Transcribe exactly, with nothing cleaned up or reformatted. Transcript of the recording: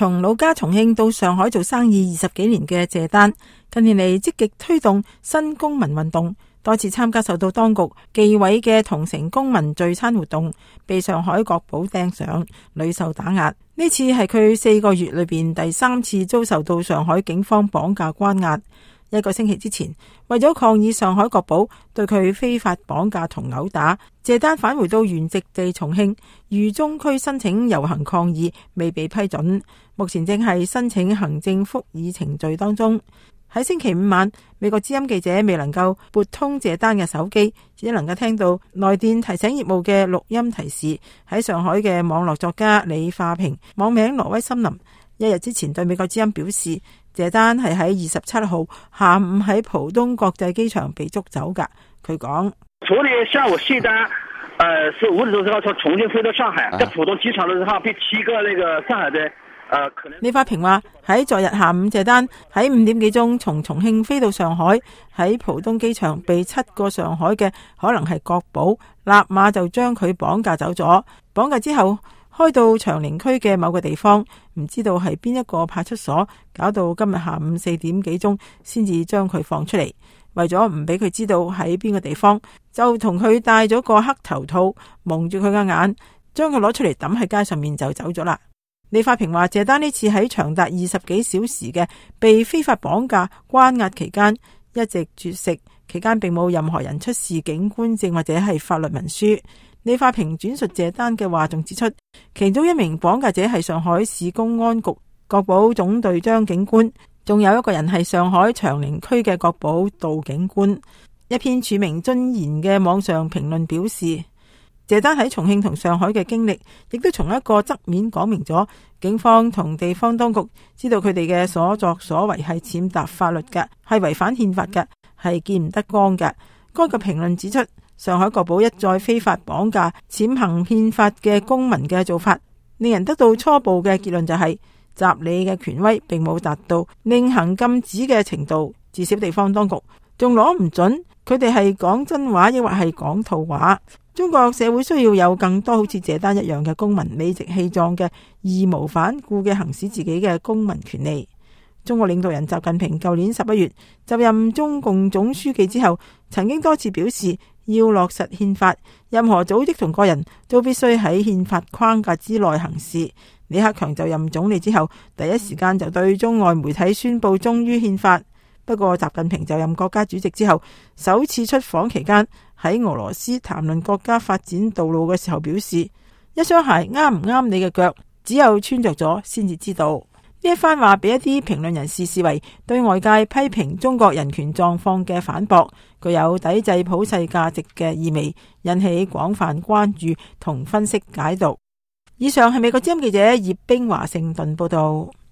從老家重慶到上海做生意二十幾年嘅謝丹，近年嚟積極推動新公民運動，多次參加受到當局紀委嘅同城公民聚餐活動，被上海國保盯上，屢受打壓。呢次係佢四個月裏邊第三次遭受到上海警方綁架關押。一個星期之前，為咗抗議上海國保對佢非法綁架同毆打，謝丹返回到原籍地重慶渝中區申請遊行抗議，未被批准，目前正係申請行政復議程序當中。喺星期五晚，美國之音記者未能夠撥通謝丹嘅手機，只能夠聽到來電提醒業務嘅錄音提示。喺上海嘅網絡作家李化平，網名挪威森林，一日之前對美國之音表示，謝丹係喺二十七號下午喺浦東國際機場被捉走噶。佢講： 昨天下午謝丹，呃，是五點鐘之後從重慶飛到上海，在浦東機場的時候被七個那個上海的，呃，可能。 李化平話喺昨日下午，謝丹喺五點幾鐘從重慶飛到上海，喺浦東機場被七個上海嘅可能係國保立馬就將佢綁架走咗。綁架之後，開到長寧區嘅某個地方，唔知道係邊一個派出所，搞到今日下午四點幾鐘先至將佢放出嚟。為咗唔俾佢知道喺邊個地方，就同佢戴咗個黑頭套，蒙住佢嘅眼，將佢攞出嚟抌喺街上面就走咗啦。李化平話，謝丹呢次喺長達二十幾小時嘅被非法綁架關押期間，一直絕食，期間並冇任何人出示警官證或者係法律文書。李化平轉述謝丹嘅話，仲指出其中一名綁架者係上海市公安局國保總隊長警官，仲有一個人係上海長寧區嘅國保道警官。一篇署名尊嚴嘅網上評論表示，謝丹喺重慶同上海嘅經歷，亦都從一個側面講明咗警方同地方當局知道佢哋嘅所作所為係踐踏法律嘅，係違反憲法嘅，係見唔得光嘅。該個評論指出，上海國保一再非法綁架踐行憲法嘅公民嘅做法，令人得到初步嘅結論就係、是、習李嘅權威並冇達到令行禁止嘅程度，至少地方當局仲攞唔準佢哋係講真話抑或係講套話。中國社會需要有更多好似謝丹一樣嘅公民，理直氣壯嘅義無反顧嘅行使自己嘅公民權利。中國領導人習近平舊年十一月就任中共總書記之後，曾經多次表示要落實憲法，任何組織同個人都必須喺憲法框架之內行事。李克強就任總理之後，第一時間就對中外媒體宣布忠於憲法。不過習近平就任國家主席之後，首次出訪期間喺俄羅斯談論國家發展道路嘅時候表示，一雙鞋啱唔啱你嘅腳，只有穿着咗先至知道。呢一番話俾一啲評論人士視為對外界批評中國人權狀況嘅反駁，具有抵制普世價值嘅意味，引起廣泛關注同分析解讀。以上係美國之音記者葉冰華盛頓報道。